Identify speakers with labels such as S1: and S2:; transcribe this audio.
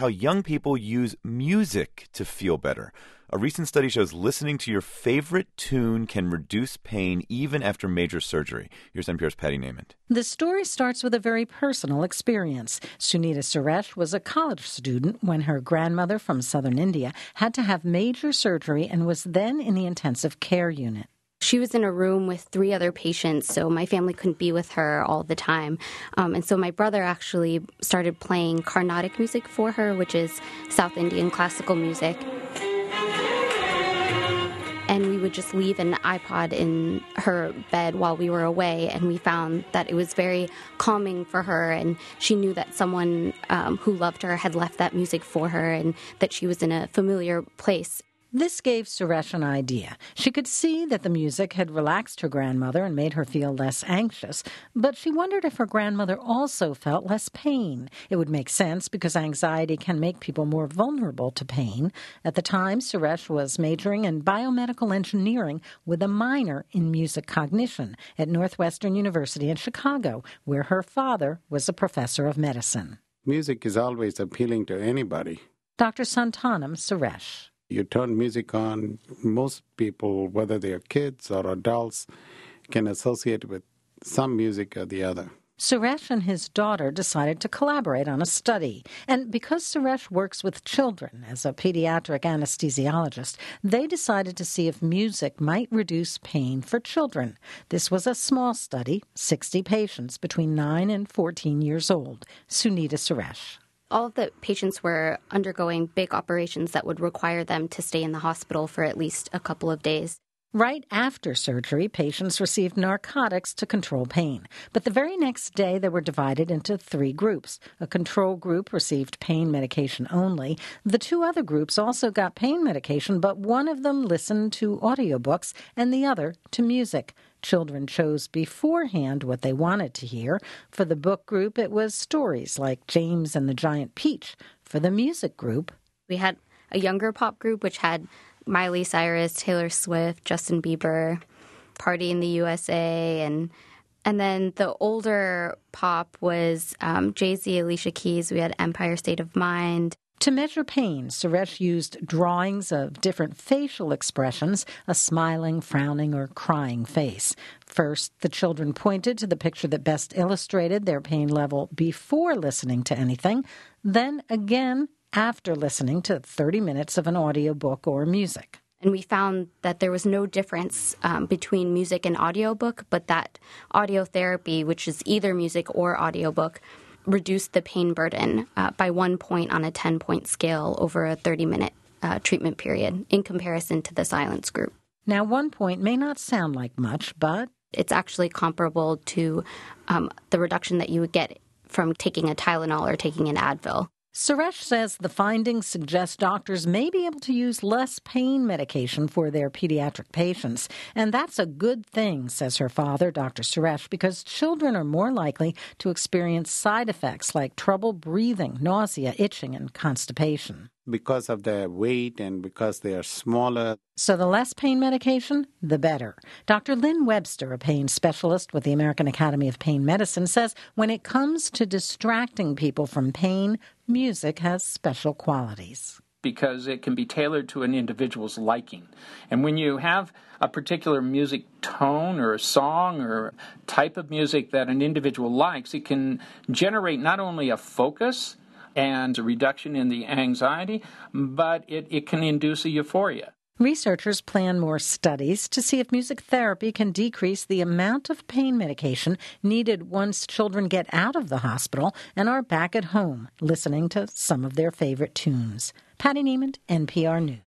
S1: how young people use music to feel better. A recent study shows listening to your favorite tune can reduce pain even after major surgery. Here's NPR's Patty Naiman.
S2: The story starts with a very personal experience. Sunita Suresh was a college student when her grandmother from southern India had to have major surgery and was then in the intensive care unit.
S3: She was in a room with 3 other patients, so my family couldn't be with her all the time. And so my brother actually started playing Carnatic music for her, which is South Indian classical music. And we would just leave an iPod in her bed while we were away, and we found that it was very calming for her, and she knew that someone who loved her had left that music for her and that she was in a familiar place.
S2: This gave Suresh an idea. She could see that the music had relaxed her grandmother and made her feel less anxious, but she wondered if her grandmother also felt less pain. It would make sense because anxiety can make people more vulnerable to pain. At the time, Suresh was majoring in biomedical engineering with a minor in music cognition at Northwestern University in Chicago, where her father was a professor of medicine.
S4: Music is always appealing to anybody.
S2: Dr. Santanam Suresh.
S4: You turn music on, most people, whether they are kids or adults, can associate with some music or the other.
S2: Suresh and his daughter decided to collaborate on a study. And because Suresh works with children as a pediatric anesthesiologist, they decided to see if music might reduce pain for children. This was a small study, 60 patients between 9 and 14 years old. Sunita Suresh.
S3: All of the patients were undergoing big operations that would require them to stay in the hospital for at least a couple of days.
S2: Right after surgery, patients received narcotics to control pain. But the very next day, they were divided into 3 groups. A control group received pain medication only. The 2 other groups also got pain medication, but one of them listened to audiobooks and the other to music. Children chose beforehand what they wanted to hear. For the book group, it was stories like James and the Giant Peach. For the music group,
S3: we had a younger pop group, which had Miley Cyrus, Taylor Swift, Justin Bieber, Party in the USA, and then the older pop was Jay-Z, Alicia Keys. We had Empire State of Mind.
S2: To measure pain, Suresh used drawings of different facial expressions, a smiling, frowning, or crying face. First, the children pointed to the picture that best illustrated their pain level before listening to anything, then again after listening to 30 minutes of an audiobook or music.
S3: And we found that there was no difference between music and audiobook, but that audio therapy, which is either music or audiobook, reduced the pain burden by 1 point on a 10-point scale over a 30-minute treatment period in comparison to the silence group.
S2: Now, 1 point may not sound like much, but
S3: it's actually comparable to the reduction that you would get from taking a Tylenol or taking an Advil.
S2: Suresh says the findings suggest doctors may be able to use less pain medication for their pediatric patients. And that's a good thing, says her father, Dr. Suresh, because children are more likely to experience side effects like trouble breathing, nausea, itching, and constipation.
S4: Because of their weight and because they are smaller.
S2: So the less pain medication, the better. Dr. Lynn Webster, a pain specialist with the American Academy of Pain Medicine, says when it comes to distracting people from pain, music has special qualities.
S5: Because it can be tailored to an individual's liking. And when you have a particular music tone or a song or type of music that an individual likes, it can generate not only a focus and a reduction in the anxiety, but it can induce a euphoria.
S2: Researchers plan more studies to see if music therapy can decrease the amount of pain medication needed once children get out of the hospital and are back at home listening to some of their favorite tunes. Patty Naiman, NPR News.